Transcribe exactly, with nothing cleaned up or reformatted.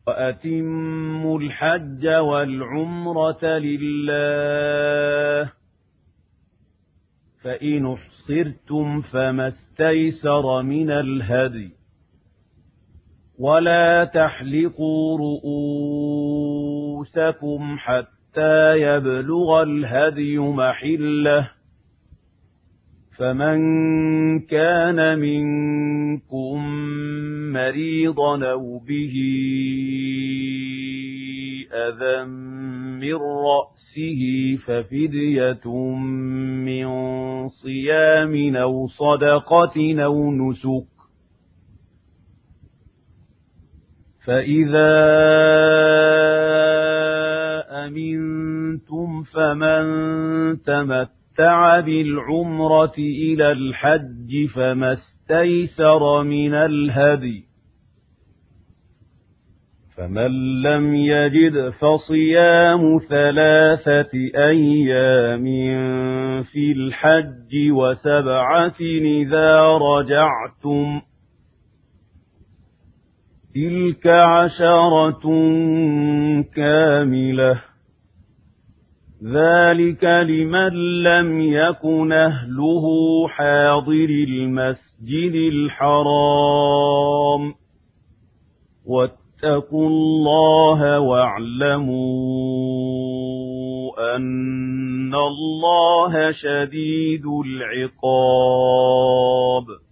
وأتموا الحج والعمرة لله فإن احصرتم فما استيسر من الهدي ولا تحلقوا رؤوسكم حتى يبلغ الهدي محله فمن كان منكم مريضا أو به أذى من رأسه ففدية من صيام أو صدقة أو نسك فإذا أمنتم فمن تمتع بالعمرة إلى الحج فما استيسر من الهدي فمن لم يجد فصيام ثلاثة أيام في الحج وسبعة إذا رجعتم تلك عشرة كاملة ذلك لمن لم يكن أهله حاضر المسجد الحرام واتقوا الله واعلموا أن الله شديد العقاب